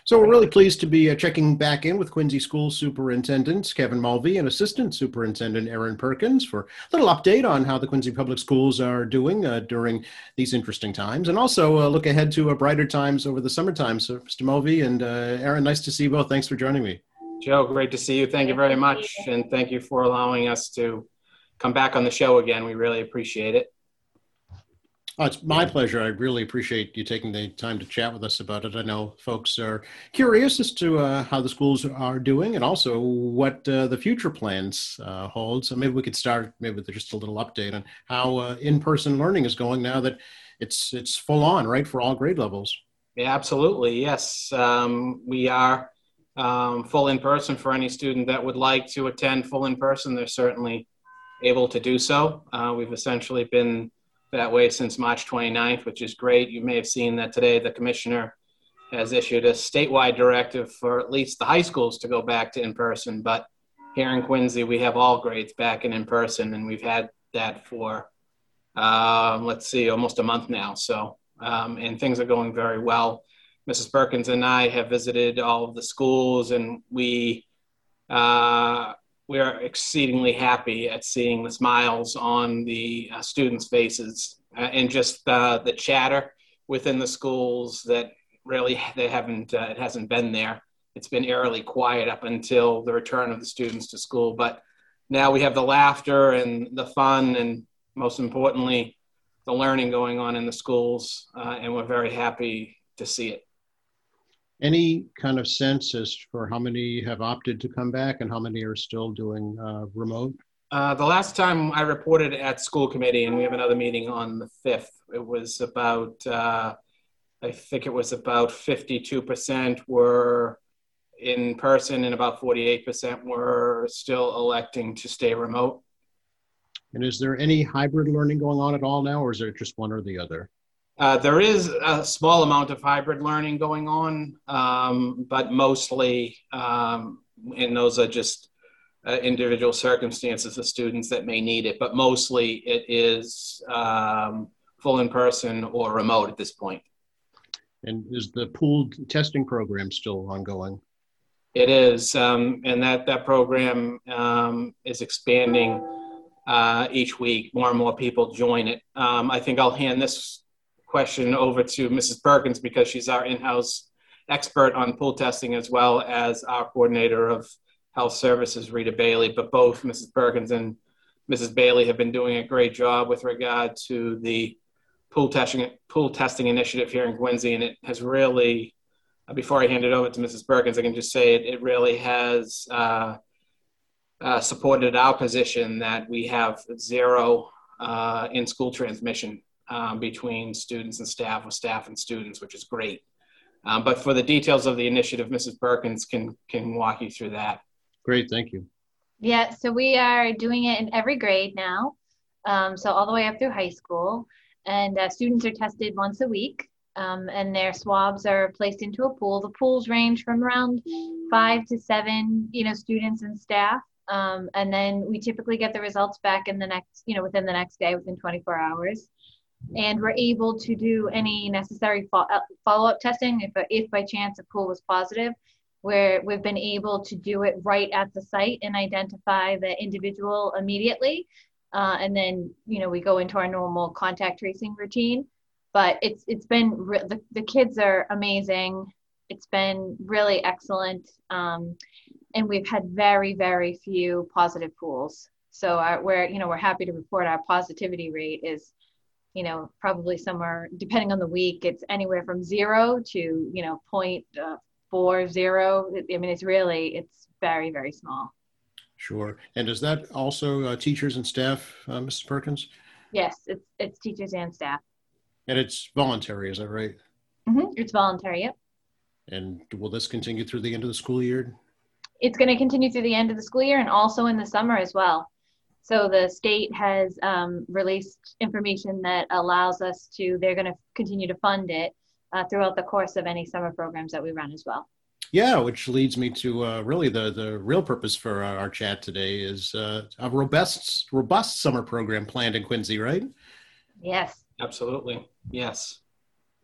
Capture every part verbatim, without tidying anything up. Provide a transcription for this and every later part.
So we're really pleased to be uh, checking back in with Quincy School Superintendent Kevin Mulvey and Assistant Superintendent Erin Perkins for a little update on how the Quincy Public Schools are doing uh, during these interesting times, and also uh, look ahead to uh, brighter times over the summertime. So, Mister Mulvey and uh, Erin, nice to see you both. Thanks for joining me. Joe, great to see you. Thank you very much, and thank you for allowing us to come back on the show again. We really appreciate it. Oh, it's my pleasure. I really appreciate you taking the time to chat with us about it. I know folks are curious as to uh, how the schools are doing and also what uh, the future plans uh, hold. So maybe we could start maybe with just a little update on how uh, in-person learning is going now that it's it's full on, right, for all grade levels. Yeah, absolutely. Yes, um, we are um, full in person for any student that would like to attend full in person. They're certainly able to do so. Uh, we've essentially been that way since March twenty-ninth, which is great. You may have seen that today the commissioner has issued a statewide directive for at least the high schools to go back to in-person. But here in Quincy, we have all grades back in in-person, and we've had that for, uh, let's see, almost a month now. So, um, and things are going very well. Missus Perkins and I have visited all of the schools, and we, uh, we are exceedingly happy at seeing the smiles on the uh, students' faces uh, and just uh, the chatter within the schools that really they haven't, uh, it hasn't been there. It's been eerily quiet up until the return of the students to school. But now we have the laughter and the fun and most importantly, the learning going on in the schools. Uh, and we're very happy to see it. Any kind of sense as for how many have opted to come back and how many are still doing uh, remote? Uh, the last time I reported at school committee, and we have another meeting on the fifth, it was about, uh, I think it was about fifty-two percent were in person and about forty-eight percent were still electing to stay remote. And is there any hybrid learning going on at all now, or is it just one or the other? Uh, there is a small amount of hybrid learning going on, um, but mostly, um, and those are just uh, individual circumstances of students that may need it, but mostly it is um, full in person or remote at this point. And is the pooled testing program still ongoing? It is, um, and that, that program um, is expanding uh, each week. More and more people join it. Um, I think I'll hand this question over to Missus Perkins because she's our in-house expert on pool testing as well as our coordinator of health services, Rita Bailey. But both Missus Perkins and Missus Bailey have been doing a great job with regard to the pool testing pool testing initiative here in Quincy, and it has really, uh, before I hand it over to Missus Perkins, I can just say it, it really has uh, uh, supported our position that we have zero uh, in-school transmission Um, between students and staff, or staff and students, which is great. Um, but for the details of the initiative, Missus Perkins can can walk you through that. Great, thank you. Yeah, so we are doing it in every grade now, um, so all the way up through high school. And uh, students are tested once a week, um, and their swabs are placed into a pool. The pools range from around five to seven, you know, students and staff. Um, and then we typically get the results back in the next, you know, within the next day, within twenty-four hours. And we're able to do any necessary fo- follow-up testing if, if by chance a pool was positive, where we've been able to do it right at the site and identify the individual immediately. Uh, and then, you know, we go into our normal contact tracing routine. But it's it's been, re- the, the kids are amazing. It's been really excellent. Um, and we've had very, very few positive pools. So our, we're, you know, we're happy to report our positivity rate is, you know, probably somewhere, depending on the week, it's anywhere from zero to, you know, point uh, four zero. I mean, it's really, it's very, very small. Sure. And is that also uh, teachers and staff, uh, Missus Perkins? Yes, it's it's teachers and staff. And it's voluntary, is that right? Mm-hmm. It's voluntary, yep. And will this continue through the end of the school year? It's going to continue through the end of the school year and also in the summer as well. So the state has um, released information that allows us to, they're going to continue to fund it uh, throughout the course of any summer programs that we run as well. Yeah, which leads me to uh, really the, the real purpose for our, our chat today is uh, a robust, robust summer program planned in Quincy, right? Yes. Absolutely, yes.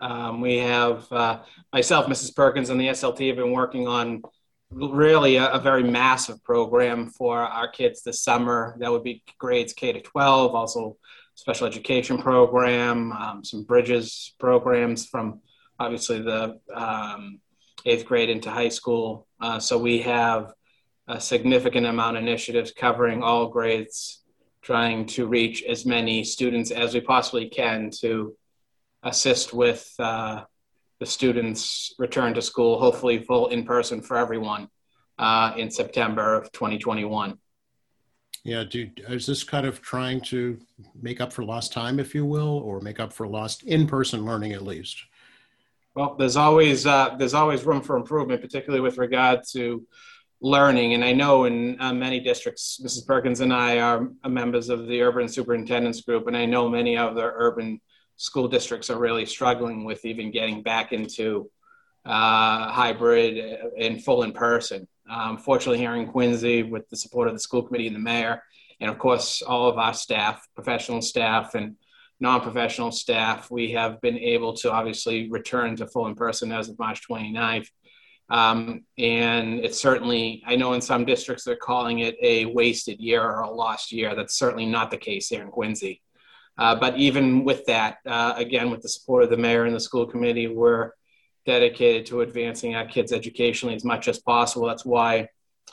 Um, we have uh, myself, Missus Perkins, and the S L T have been working on really a, a very massive program for our kids this summer. That would be grades K to twelve, also special education program, um, some bridges programs from obviously the um, eighth grade into high school. Uh, so we have a significant amount of initiatives covering all grades, trying to reach as many students as we possibly can to assist with uh, the students' return to school, hopefully full in person for everyone uh, in September of twenty twenty-one. Yeah, do, is this kind of trying to make up for lost time, if you will, or make up for lost in-person learning at least? Well, there's always uh, there's always room for improvement, particularly with regard to learning. And I know in uh, many districts, Missus Perkins and I are members of the Urban Superintendents Group, and I know many of the urban school districts are really struggling with even getting back into uh, hybrid and full in person. Um, fortunately, here in Quincy, with the support of the school committee and the mayor, and of course, all of our staff, professional staff and non-professional staff, we have been able to obviously return to full in person as of March twenty-ninth. Um, and it's certainly, I know in some districts, they're calling it a wasted year or a lost year. That's certainly not the case here in Quincy. Uh, but even with that, uh, again, with the support of the mayor and the school committee, we're dedicated to advancing our kids educationally as much as possible. That's why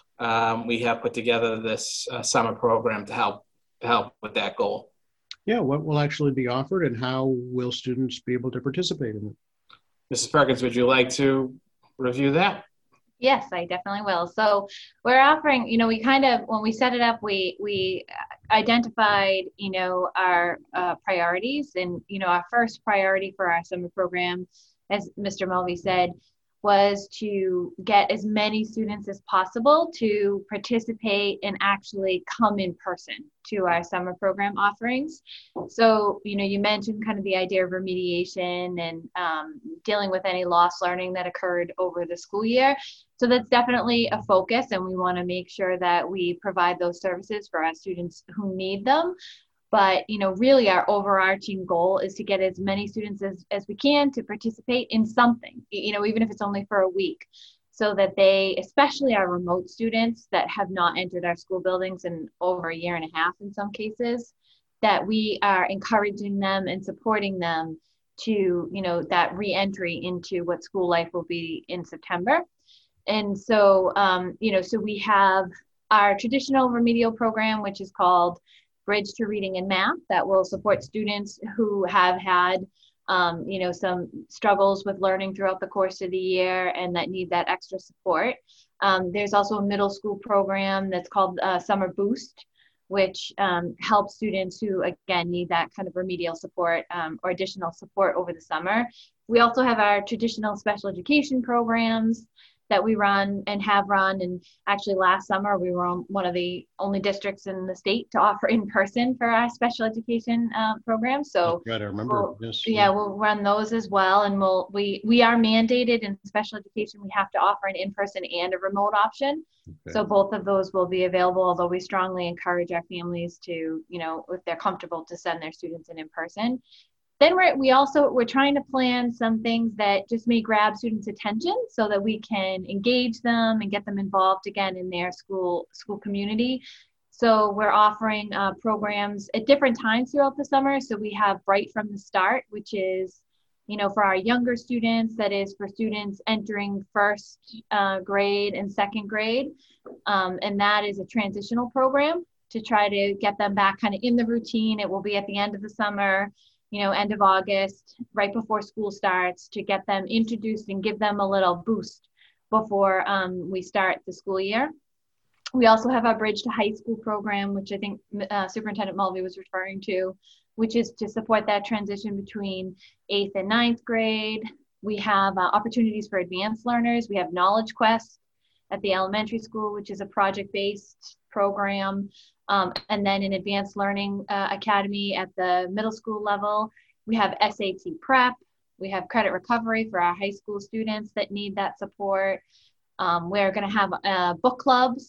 um, we have put together this uh, summer program to help to help with that goal. Yeah, what will actually be offered and how will students be able to participate in it? Missus Perkins, would you like to review that? Yes, I definitely will. So we're offering, you know, we kind of, when we set it up, we we identified, you know, our uh, priorities. And, you know, our first priority for our summer program, as Mister Mulvey said, was to get as many students as possible to participate and actually come in person to our summer program offerings. So, you know, you mentioned kind of the idea of remediation and um, dealing with any lost learning that occurred over the school year. So that's definitely a focus, and we want to make sure that we provide those services for our students who need them. But, you know, really our overarching goal is to get as many students as, as we can to participate in something, you know, even if it's only for a week, so that they, especially our remote students that have not entered our school buildings in over a year and a half in some cases, that we are encouraging them and supporting them to, you know, that re-entry into what school life will be in September. And so, um, you know, so we have our traditional remedial program, which is called Bridge to Reading and Math, that will support students who have had, um, you know, some struggles with learning throughout the course of the year and that need that extra support. Um, there's also a middle school program that's called uh, Summer Boost, which um, helps students who, again, need that kind of remedial support um, or additional support over the summer. We also have our traditional special education programs that we run and have run. And actually last summer, we were one of the only districts in the state to offer in person for our special education uh, program. So right, I remember we'll, this. Yeah, we'll run those as well. And we'll, we, we are mandated in special education. We have to offer an in-person and a remote option. Okay. So both of those will be available, although we strongly encourage our families to, you know, if they're comfortable, to send their students in in person. Then we're, we also, we're trying to plan some things that just may grab students' attention so that we can engage them and get them involved again in their school, school community. So we're offering uh, programs at different times throughout the summer. So we have Bright from the Start, which is, you know, for our younger students, that is for students entering first uh, grade and second grade. Um, and that is a transitional program to try to get them back kind of in the routine. It will be at the end of the summer, you know, end of August, right before school starts, to get them introduced and give them a little boost before um, we start the school year. We also have our Bridge to High School program, which I think uh, Superintendent Mulvey was referring to, which is to support that transition between eighth and ninth grade. We have uh, opportunities for advanced learners. We have Knowledge Quest at the elementary school, which is a project-based program. Um, and then in Advanced Learning uh, Academy at the middle school level, we have S A T prep. We have credit recovery for our high school students that need that support. Um, we're going to have uh, book clubs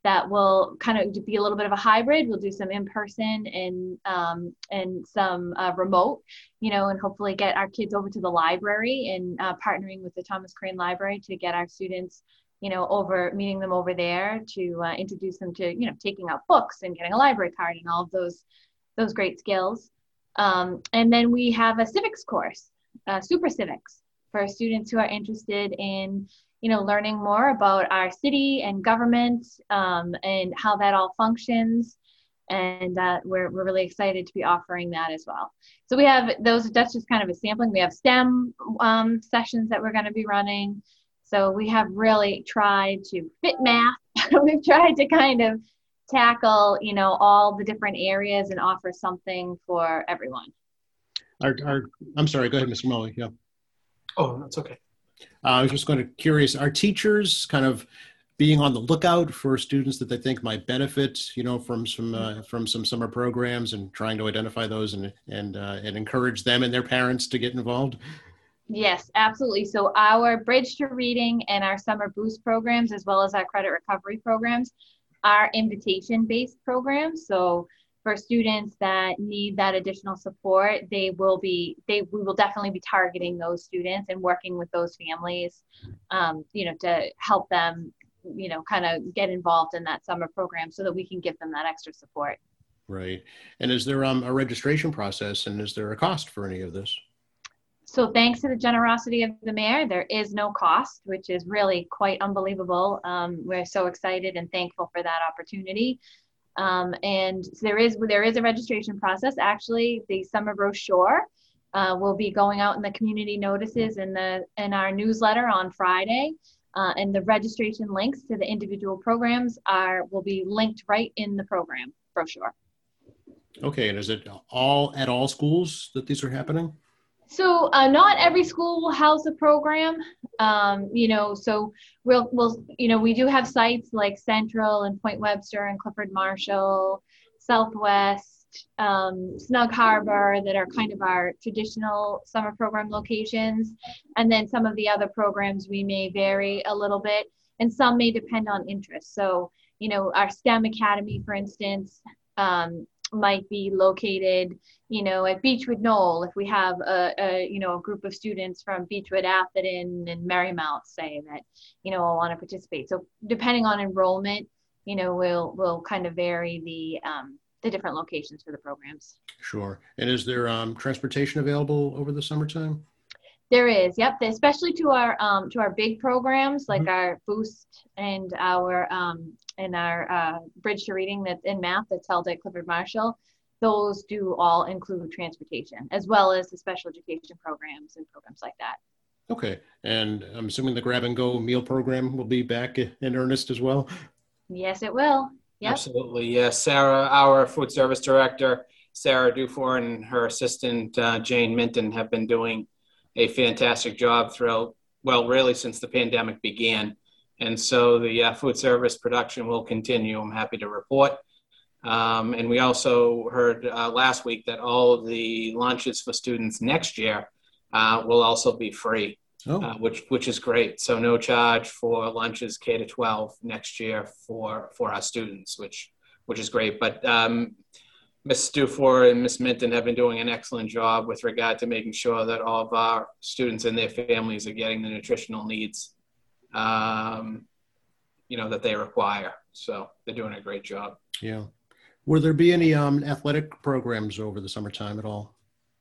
that will kind of be a little bit of a hybrid. We'll do some in-person and um, and some uh, remote, you know, and hopefully get our kids over to the library and uh, partnering with the Thomas Crane Library to get our students, you know, over, meeting them over there to uh, introduce them to, you know, taking out books and getting a library card and all of those, those great skills. Um, and then we have a civics course, uh, Super Civics, for students who are interested in, you know, learning more about our city and government um, and how that all functions. And uh, we're, we're really excited to be offering that as well. So we have those, that's just kind of a sampling. We have STEM um, sessions that we're going to be running. So we have really tried to fit math. We've tried to kind of tackle, you know, all the different areas and offer something for everyone. Our, our, I'm sorry, go ahead, Mister Mully. Yeah. Oh, that's okay. Uh, I was just going to curious, are teachers kind of being on the lookout for students that they think might benefit, you know, from some uh, from some summer programs and trying to identify those and and uh, and encourage them and their parents to get involved? Yes, absolutely. So our Bridge to Reading and our Summer Boost programs, as well as our credit recovery programs, are invitation-based programs. So for students that need that additional support, they will be, they, we will definitely be targeting those students and working with those families, um, you know, to help them, you know, kind of get involved in that summer program so that we can give them that extra support. Right. And is there um, a registration process, and is there a cost for any of this? So thanks to the generosity of the mayor, there is no cost, which is really quite unbelievable. Um, we're so excited and thankful for that opportunity. Um, and there is there is a registration process. Actually, the summer brochure uh, will be going out in the community notices in the in our newsletter on Friday, uh, and the registration links to the individual programs are will be linked right in the program brochure. Okay, and is it all at all schools that these are happening? So uh, not every school will house a program, um, you know, so we'll, we'll, you know, we do have sites like Central and Point Webster and Clifford Marshall, Southwest, um, Snug Harbor that are kind of our traditional summer program locations. And then some of the other programs we may vary a little bit, and some may depend on interest. So, you know, our STEM Academy, for instance, um, might be located, you know, at Beechwood Knoll, if we have a, a, you know, a group of students from Beechwood, Atherton, and Marymount, say that, you know, will want to participate. So depending on enrollment, you know, we'll we'll kind of vary the um, the different locations for the programs. Sure. And is there um, transportation available over the summertime? There is, yep. Especially to our um, to our big programs like mm-hmm. our Boost and our um, and our uh, Bridge to Reading that in math that's held at Clifford Marshall. Those do all include transportation, as well as the special education programs and programs like that. Okay, and I'm assuming the Grab and Go meal program will be back in earnest as well. Yes, it will. Yep. Absolutely, yes. Sarah, our food service director, Sarah Dufour, and her assistant uh, Jane Minton have been doing a fantastic job throughout, well, really since the pandemic began. And so the uh, food service production will continue, I'm happy to report. Um, and we also heard uh, last week that all of the lunches for students next year uh, will also be free, oh. uh, which which is great. So no charge for lunches K to twelve next year for, for our students, which which is great. But um, Miz Dufour and Miz Minton have been doing an excellent job with regard to making sure that all of our students and their families are getting the nutritional needs, um, you know, that they require. So they're doing a great job. Yeah. Will there be any um, athletic programs over the summertime at all?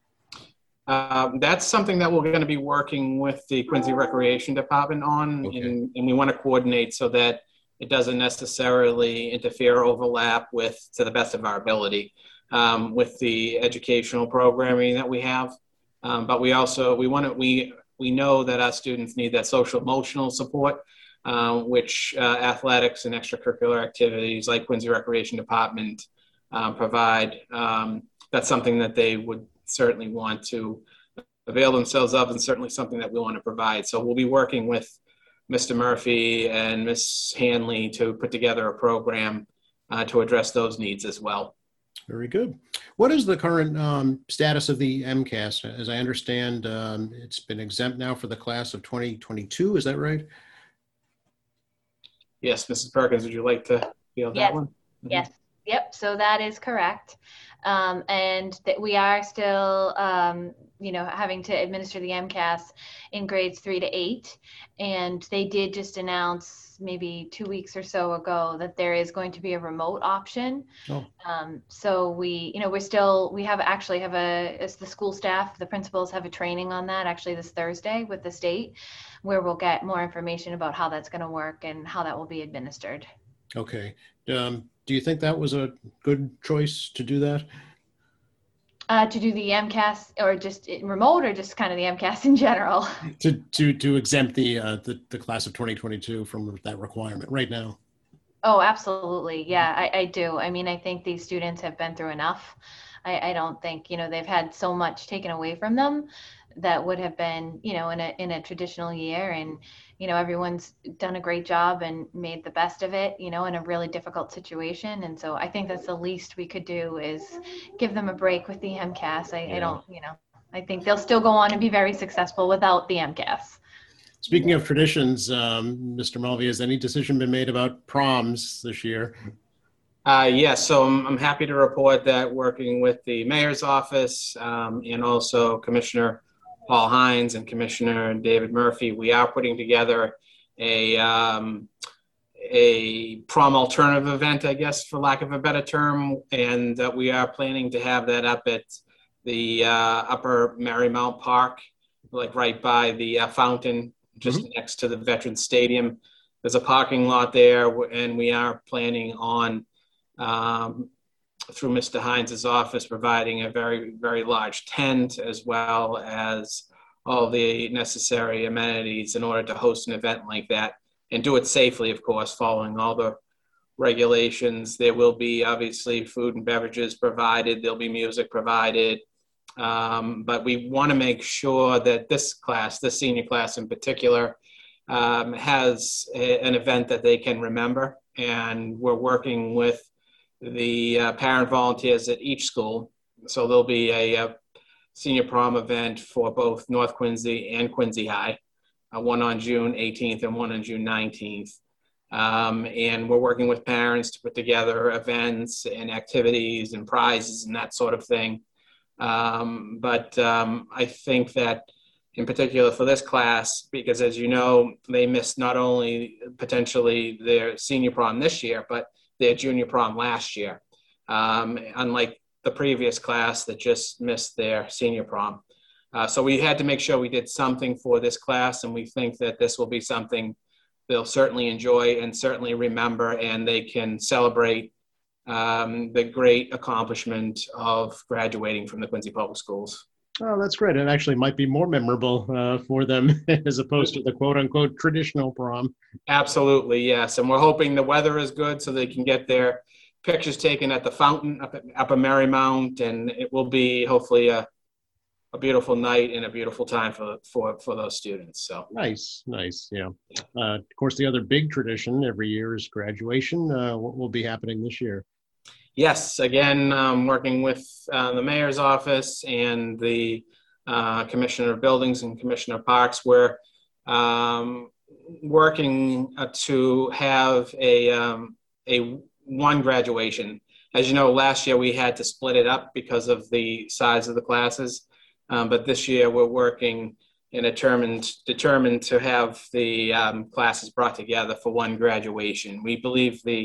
Um, that's something that we're going to be working with the Quincy Recreation Department on, okay. and, and we want to coordinate so that it doesn't necessarily interfere or overlap with, to the best of our ability, um, with the educational programming that we have. Um, but we also, we want to, we, we know that our students need that social emotional support, uh, which uh, athletics and extracurricular activities like Quincy Recreation Department uh, provide. Um, that's something that they would certainly want to avail themselves of, and certainly something that we want to provide. So we'll be working with Mister Murphy and Miz Hanley to put together a program uh, to address those needs as well. Very good. What is the current um, status of the MCAS? As I understand, um, it's been exempt now for the class of twenty twenty-two. Is that right? Yes, Missus Perkins, would you like to? field Yes. that one? Mm-hmm. Yes. Yep. So that is correct. Um, and that we are still, um, you know, having to administer the MCAS in grades three to eight. And they did just announce maybe two weeks or so ago that there is going to be a remote option. Oh. Um, so we, you know, we're still, we have actually have a, as the school staff, the principals have a training on that actually this Thursday with the state, where we'll get more information about how that's going to work and how that will be administered. Okay. Um, do you think that was a good choice to do that? Uh, to do the MCAS or just in remote or just kind of the MCAS in general? To to to exempt the uh, the, the class of twenty twenty-two from that requirement right now? Oh, absolutely. Yeah, I, I do. I mean, I think these students have been through enough. I, I don't think, you know, they've had so much taken away from them that would have been, you know, in a in a traditional year. And, you know, everyone's done a great job and made the best of it, you know, in a really difficult situation. And so I think that's the least we could do is give them a break with the MCAS. I, Yeah. I don't, you know, I think they'll still go on and be very successful without the MCAS. Speaking of traditions, um, Mister Mulvey, has any decision been made about proms this year? Uh, yes, so I'm, I'm happy to report that working with the mayor's office um, and also Commissioner Paul Hines and Commissioner David Murphy, we are putting together a um, a prom alternative event, I guess, for lack of a better term, and uh, we are planning to have that up at the uh, Upper Marymount Park, like right by the uh, fountain, just mm-hmm. next to the Veterans Stadium. There's a parking lot there, and we are planning on, um, through Mister Hines' office, providing a very, very large tent as well as all the necessary amenities in order to host an event like that and do it safely, of course, following all the regulations. There will be obviously food and beverages provided. There'll be music provided. Um, but we want to make sure that this class, this senior class in particular, um, has a, an event that they can remember. And we're working with the uh, parent volunteers at each school. So there'll be a, a senior prom event for both North Quincy and Quincy High, uh, one on June eighteenth and one on June nineteenth. Um, and we're working with parents to put together events and activities and prizes and that sort of thing. Um, but um, I think that in particular for this class, because as you know, they missed not only potentially their senior prom this year, but their junior prom last year, um, unlike the previous class that just missed their senior prom. Uh, so we had to make sure we did something for this class, and we think that this will be something they'll certainly enjoy and certainly remember, and they can celebrate um, the great accomplishment of graduating from the Quincy Public Schools. Oh, that's great. It actually might be more memorable uh, for them as opposed to the quote unquote traditional prom. Absolutely, yes. And we're hoping the weather is good so they can get their pictures taken at the fountain up at, up at Marymount, and it will be hopefully a, a beautiful night and a beautiful time for, for, for those students. So nice, nice. Yeah. Uh, of course, the other big tradition every year is graduation. Uh, what will be happening this year? Yes, again, um, working with uh, the mayor's office and the uh, Commissioner of Buildings and Commissioner of Parks, we're um, working uh, to have a, um, a one graduation. As you know, last year we had to split it up because of the size of the classes, um, but this year we're working and determined, determined to have the um, classes brought together for one graduation. We believe the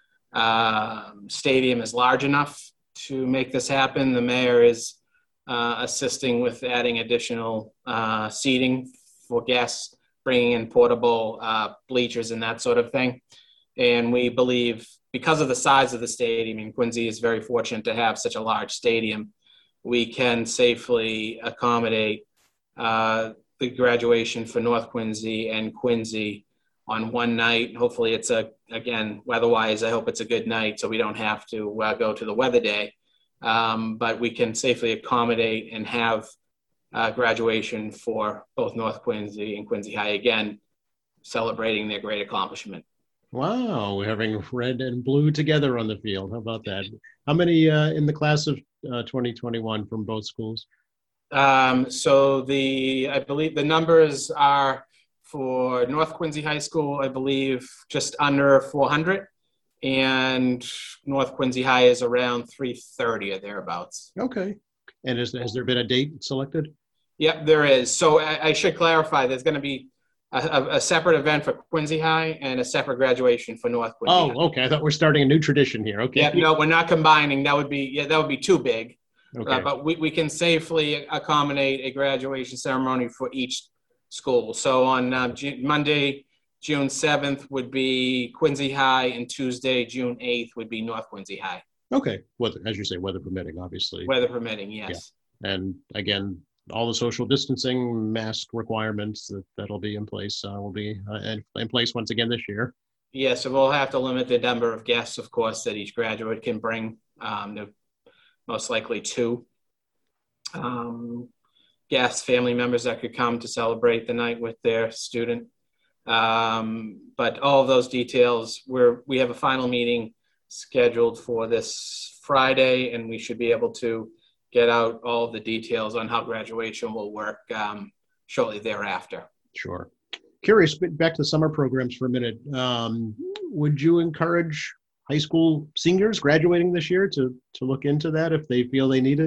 Um, stadium is large enough to make this happen. The mayor is uh, assisting with adding additional uh, seating for guests, bringing in portable uh, bleachers and that sort of thing. And we believe because of the size of the stadium, and Quincy is very fortunate to have such a large stadium, we can safely accommodate uh, the graduation for North Quincy and Quincy on one night. Hopefully it's a, again, weather-wise, I hope it's a good night so we don't have to uh, go to the weather day. Um, but we can safely accommodate and have uh, graduation for both North Quincy and Quincy High, again, celebrating their great accomplishment. Wow, we're having red and blue together on the field. How about that? How many uh, in the class of uh, twenty twenty-one from both schools? Um, so the, I believe the numbers are, for North Quincy High School, I believe just under four hundred, and North Quincy High is around three thirty or thereabouts. Okay. And is, has there been a date selected? Yep, there is. So I, I should clarify, there's going to be a, a, a separate event for Quincy High and a separate graduation for North Quincy Oh, High. okay. I thought we're starting a new tradition here. Okay. Yeah, no, we're not combining. That would be, yeah, that would be too big. Okay. Uh, but we, we can safely accommodate a graduation ceremony for each school. So on uh, G- Monday, June seventh would be Quincy High, and Tuesday, June eighth would be North Quincy High. Okay. Weather, as you say, weather permitting, obviously. Weather permitting, yes. Yeah. And again, all the social distancing, mask requirements that, that'll be in place uh, will be uh, in, in place once again this year. Yes, so we'll have to limit the number of guests, of course, that each graduate can bring. Um, the most likely two um, guests, family members that could come to celebrate the night with their student. Um, but all of those details, we're, we have a final meeting scheduled for this Friday, and we should be able to get out all of the details on how graduation will work um, shortly thereafter. Sure. Curious, back to the summer programs for a minute. Um, would you encourage high school seniors graduating this year to, to look into that if they feel they need it?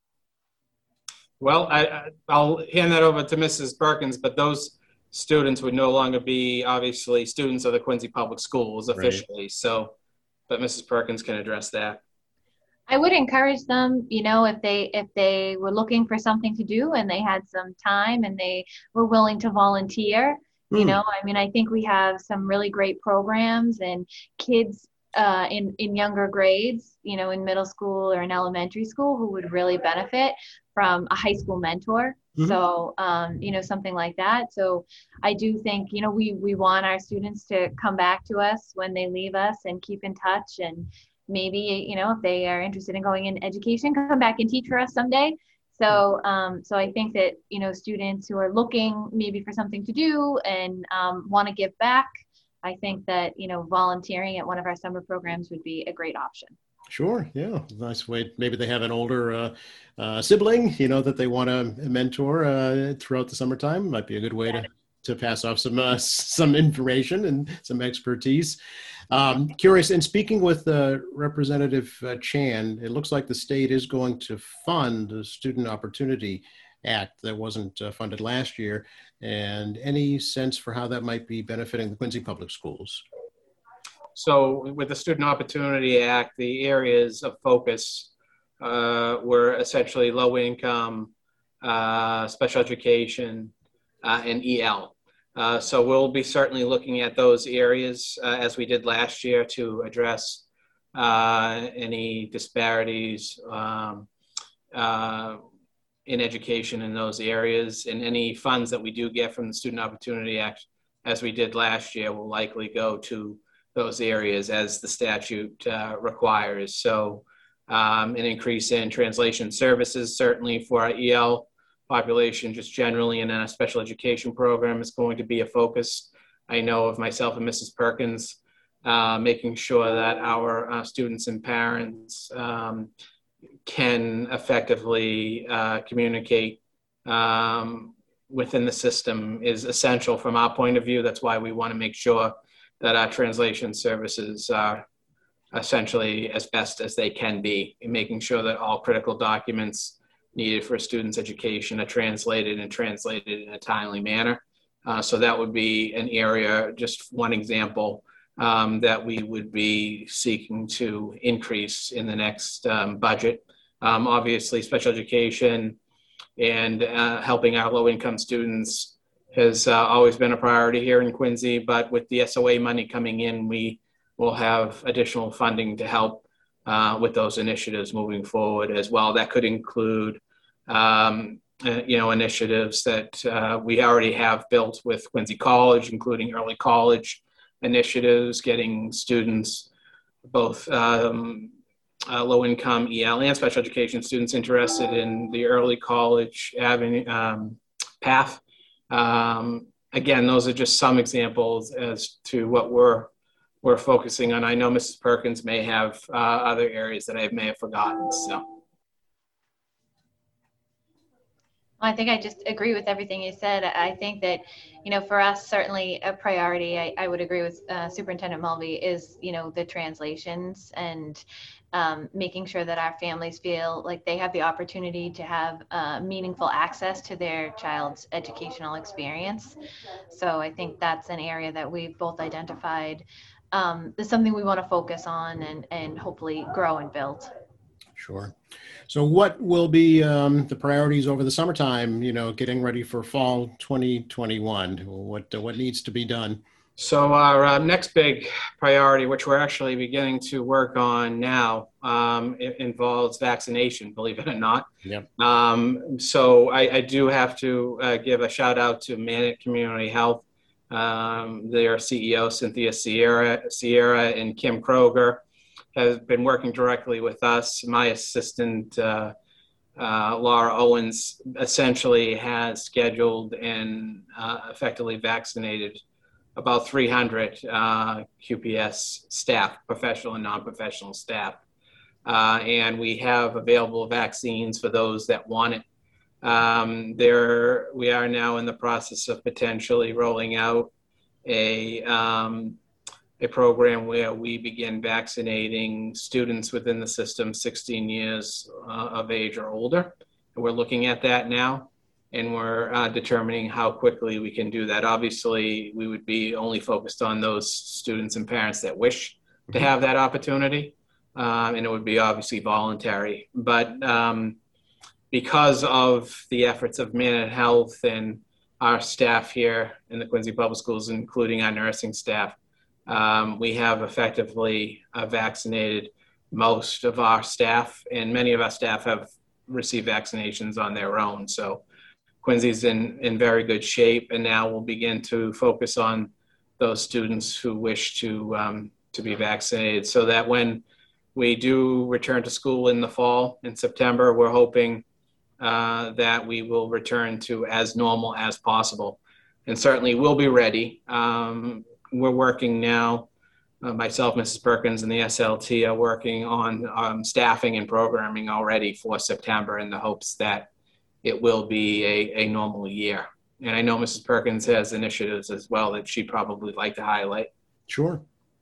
Well, I, I, I'll hand that over to Missus Perkins, but those students would no longer be obviously students of the Quincy Public Schools officially. Right. So, but Missus Perkins can address that. I would encourage them, you know, if they if they were looking for something to do and they had some time and they were willing to volunteer, mm. you know, I mean, I think we have some really great programs, and kids uh, in, in younger grades, you know, in middle school or in elementary school who would really benefit from a high school mentor. Mm-hmm. So, um, you know, something like that. So I do think, you know, we, we want our students to come back to us when they leave us and keep in touch. And maybe, you know, if they are interested in going in education, come back and teach for us someday. So, um, so I think that, you know, students who are looking maybe for something to do and um, want to give back, I think that, you know, volunteering at one of our summer programs would be a great option. Sure. Yeah. Nice way. Maybe they have an older uh, uh, sibling, you know, that they want to mentor uh, throughout the summertime. Might be a good way yeah. to, to pass off some uh, some information and some expertise. Um, curious, and speaking with uh, Representative uh, Chan, it looks like the state is going to fund the Student Opportunity Act that wasn't uh, funded last year. And any sense for how that might be benefiting the Quincy Public Schools? So with the Student Opportunity Act, the areas of focus uh, were essentially low income, uh, special education, uh, and E L. Uh, so we'll be certainly looking at those areas uh, as we did last year to address uh, any disparities um, uh, in education in those areas, and any funds that we do get from the Student Opportunity Act, as we did last year, will likely go to those areas as the statute uh, requires. So um, an increase in translation services, certainly for our E L population, just generally, and then a special education program is going to be a focus. I know of myself and Missus Perkins uh, making sure that our uh, students and parents um, can effectively uh, communicate um, within the system is essential from our point of view. That's why we want to make sure that our translation services are essentially as best as they can be, in making sure that all critical documents needed for a student's education are translated and translated in a timely manner. Uh, so that would be an area, just one example, um, that we would be seeking to increase in the next um, budget. Um, obviously, special education and uh, helping our low-income students has uh, always been a priority here in Quincy, but with the S O A money coming in, we will have additional funding to help uh, with those initiatives moving forward as well. That could include, um, uh, you know, initiatives that uh, we already have built with Quincy College, including early college initiatives, getting students, both um, uh, low-income E L and special education students, interested in the early college avenue um, path. Um, again, those are just some examples as to what we're we're focusing on. I know Missus Perkins may have uh, other areas that I may have forgotten. So, I think I just agree with everything you said. I think that, you know, for us, certainly a priority, I, I would agree with uh, Superintendent Mulvey, is, you know, the translations and um, making sure that our families feel like they have the opportunity to have uh, meaningful access to their child's educational experience. So I think that's an area that we've both identified um, is something we want to focus on and, and hopefully grow and build. Sure. So what will be um, the priorities over the summertime, you know, getting ready for fall twenty twenty-one? What, uh, what needs to be done? So our uh, next big priority, which we're actually beginning to work on now, um, it involves vaccination, believe it or not. Yep. Um, so I, I do have to uh, give a shout out to Manat Community Health, um, their C E O, Cynthia Sierra, Sierra and Kim Kroger, has been working directly with us. My assistant, uh, uh, Laura Owens, essentially has scheduled and uh, effectively vaccinated about three hundred uh, Q P S staff, professional and non-professional staff. Uh, and we have available vaccines for those that want it. Um, there, we are now in the process of potentially rolling out a um, a program where we begin vaccinating students within the system sixteen years uh, of age or older. And we're looking at that now, and we're uh, determining how quickly we can do that. Obviously, we would be only focused on those students and parents that wish to have that opportunity, um, and it would be obviously voluntary. But um, because of the efforts of Manat Health and our staff here in the Quincy Public Schools, including our nursing staff, Um, we have effectively uh, vaccinated most of our staff, and many of our staff have received vaccinations on their own. So Quincy's in, in very good shape, and now we'll begin to focus on those students who wish to, um, to be vaccinated, so that when we do return to school in the fall, in September, we're hoping uh, that we will return to as normal as possible. And certainly we'll be ready. Um, We're working now, uh, myself, Missus Perkins, and the S L T are working on um, staffing and programming already for September in the hopes that it will be a, a normal year. And I know Missus Perkins has initiatives as well that she'd probably like to highlight. Sure.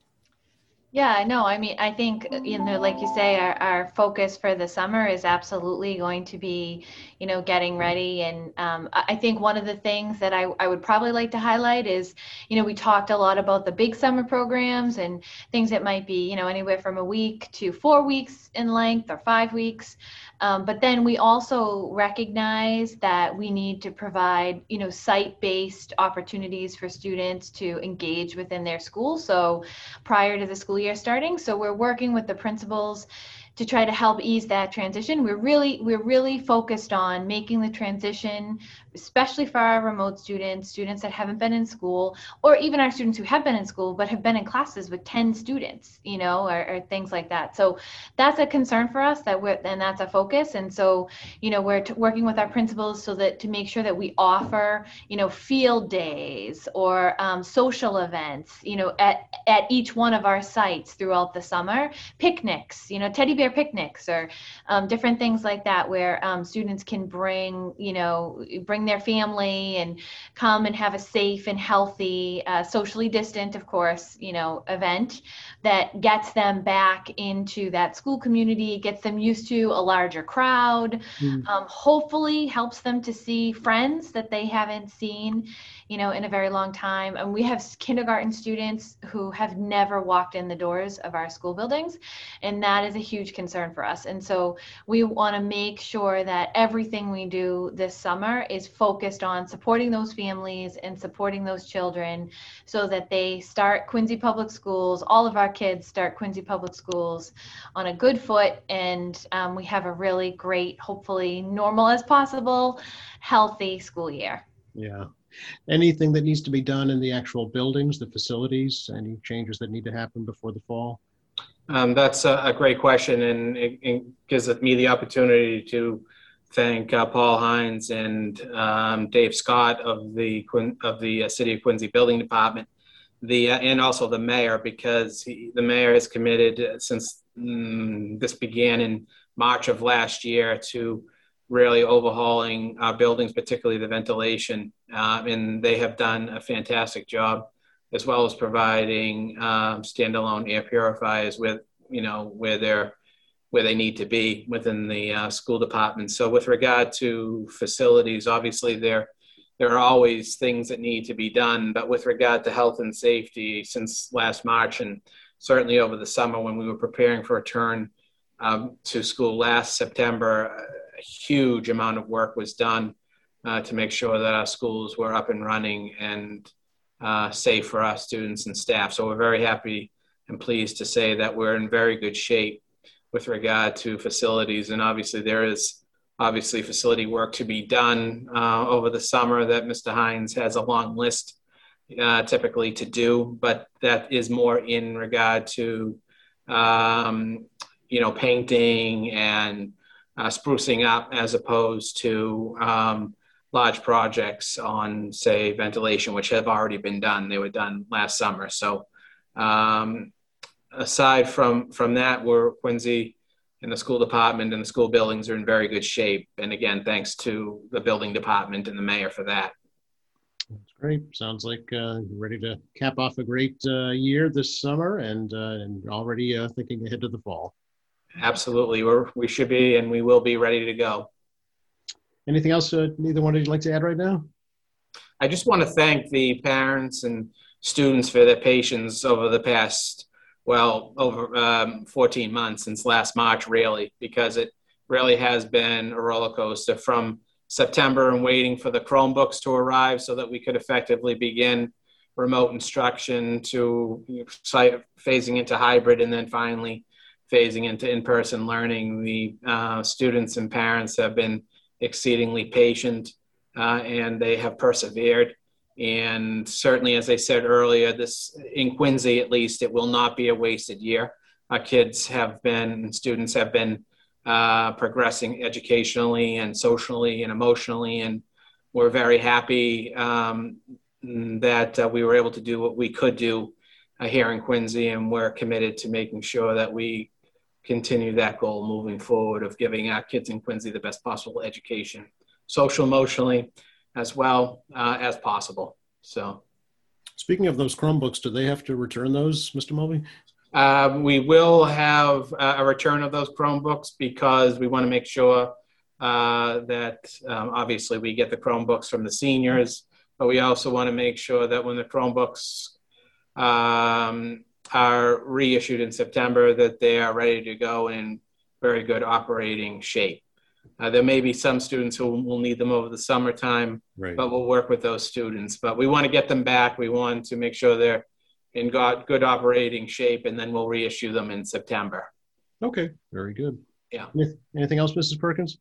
Yeah, no, I mean, I think, you know, like you say, our, our focus for the summer is absolutely going to be, you know, getting ready. And um, I think one of the things that I, I would probably like to highlight is, you know, we talked a lot about the big summer programs and things that might be, you know, anywhere from a week to four weeks in length or five weeks. Um, but then we also recognize that we need to provide, you know, site-based opportunities for students to engage within their school. So prior to the school year starting, so we're working with the principals to try to help ease that transition. We're really, we're really focused on making the transition, especially for our remote students, students that haven't been in school, or even our students who have been in school but have been in classes with ten students, you know, or, or things like that. So that's a concern for us, that we're, and that's a focus. And so, you know, we're t- working with our principals so that to make sure that we offer, you know, field days or um, social events, you know, at, at each one of our sites throughout the summer, picnics, you know, teddy bear picnics or um, different things like that, where um, students can bring, you know, bring their family and come and have a safe and healthy, uh, socially distant, of course, you know, event that gets them back into that school community, gets them used to a larger crowd, mm. um, hopefully helps them to see friends that they haven't seen, you know, in a very long time. And we have kindergarten students who have never walked in the doors of our school buildings, and that is a huge concern for us. And so we want to make sure that everything we do this summer is focused on supporting those families and supporting those children so that they start Quincy Public Schools, all of our kids start Quincy Public Schools on a good foot, and um, we have a really great, hopefully normal as possible, healthy school year. Yeah. Anything that needs to be done in the actual buildings, the facilities, any changes that need to happen before the fall? Um, that's a, a great question, and it, it gives me the opportunity to thank uh, Paul Hines and um, Dave Scott of the of the uh, City of Quincy Building Department, the uh, and also the mayor, because he, the mayor has committed uh, since um, this began in March of last year to really overhauling our buildings, particularly the ventilation. Uh, and they have done a fantastic job, as well as providing um, standalone air purifiers with, you know, where they're where they need to be within the uh, school department. So with regard to facilities, obviously there there are always things that need to be done, but with regard to health and safety, since last March and certainly over the summer when we were preparing for a return um, to school last September, a huge amount of work was done uh, to make sure that our schools were up and running and uh, safe for our students and staff. So we're very happy and pleased to say that we're in very good shape with regard to facilities. And obviously there is obviously facility work to be done uh, over the summer that Mister Hines has a long list uh, typically to do, but that is more in regard to, um, you know, painting and uh, sprucing up as opposed to um, large projects on, say, ventilation, which have already been done. They were done last summer. So um, aside from, from that, we're Quincy and the school department and the school buildings are in very good shape. And again, thanks to the building department and the mayor for that. That's great. Sounds like uh, you're ready to cap off a great uh, year this summer and, uh, and already uh, thinking ahead to the fall. Absolutely. We're, we should be and we will be ready to go. Anything else uh, neither one of you'd like to add right now? I just want to thank the parents and students for their patience over the past, well, over um, fourteen months since last March, really, because it really has been a roller coaster from September and waiting for the Chromebooks to arrive so that we could effectively begin remote instruction to phasing into hybrid and then finally phasing into in-person learning. The uh, students and parents have been exceedingly patient uh, and they have persevered. And certainly, as I said earlier, this in Quincy, at least, it will not be a wasted year. Our kids have been, students have been uh, progressing educationally and socially and emotionally. And we're very happy um, that uh, we were able to do what we could do uh, here in Quincy. And we're committed to making sure that we continue that goal moving forward of giving our kids in Quincy the best possible education, social, emotionally, as well uh, as possible. So, speaking of those Chromebooks, do they have to return those, Mister Mulvey? Uh, we will have a return of those Chromebooks because we want to make sure uh, that um, obviously we get the Chromebooks from the seniors, but we also want to make sure that when the Chromebooks um, are reissued in September, that they are ready to go in very good operating shape. Uh, there may be some students who will need them over the summertime, right, but we'll work with those students. But we want to get them back. We want to make sure they're in good, good operating shape, and then we'll reissue them in September. Okay, very good. Yeah. Anything else, Missus Perkins?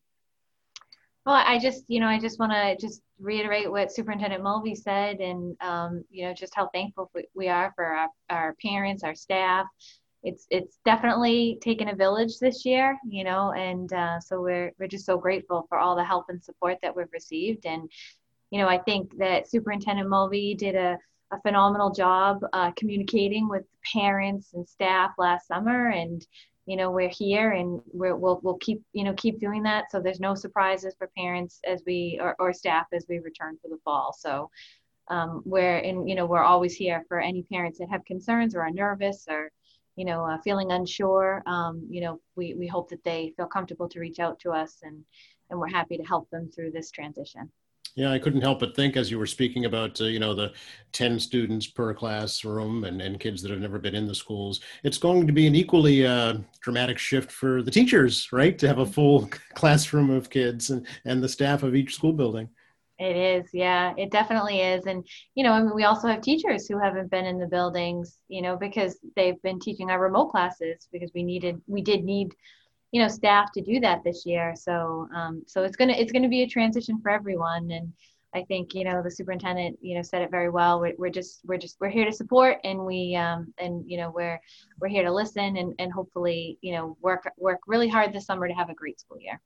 Well, I just, you know, I just want to just reiterate what Superintendent Mulvey said, and, um, you know, just how thankful we are for our, our parents, our staff. It's it's definitely taken a village this year, you know, and uh, so we're we're just so grateful for all the help and support that we've received. And, you know, I think that Superintendent Mulvey did a, a phenomenal job uh, communicating with parents and staff last summer. And, you know, we're here and we're, we'll we'll keep, you know, keep doing that. So there's no surprises for parents as we or, or staff as we return for the fall. So um, we're in, you know, we're always here for any parents that have concerns or are nervous or, you know, uh, feeling unsure. Um, you know, we, we hope that they feel comfortable to reach out to us, and, and we're happy to help them through this transition. Yeah, I couldn't help but think as you were speaking about, uh, you know, the ten students per classroom and, and kids that have never been in the schools, it's going to be an equally uh, dramatic shift for the teachers, right? To have a full classroom of kids and, and the staff of each school building. It is, yeah, it definitely is. And, you know, I mean, we also have teachers who haven't been in the buildings, you know, because they've been teaching our remote classes because we needed, we did need, you know, staff to do that this year. So, um, so it's going to, it's going to be a transition for everyone. And I think, you know, the superintendent, you know, said it very well. We're, we're just, we're just, we're here to support, and we, um, and, you know, we're, we're here to listen and, and hopefully, you know, work, work really hard this summer to have a great school year.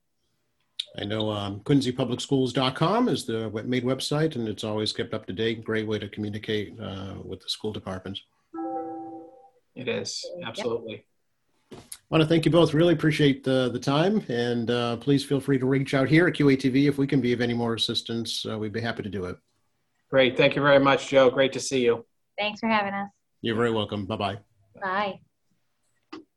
I know um, Quincy Public Schools dot com is the main website, and it's always kept up to date. Great way to communicate uh, with the school departments. It is, absolutely. I want to thank you both. Really appreciate the, the time. And uh, please feel free to reach out here at Q A T V if we can be of any more assistance. Uh, we'd be happy to do it. Great. Thank you very much, Joe. Great to see you. Thanks for having us. You're very welcome. Bye-bye. Bye.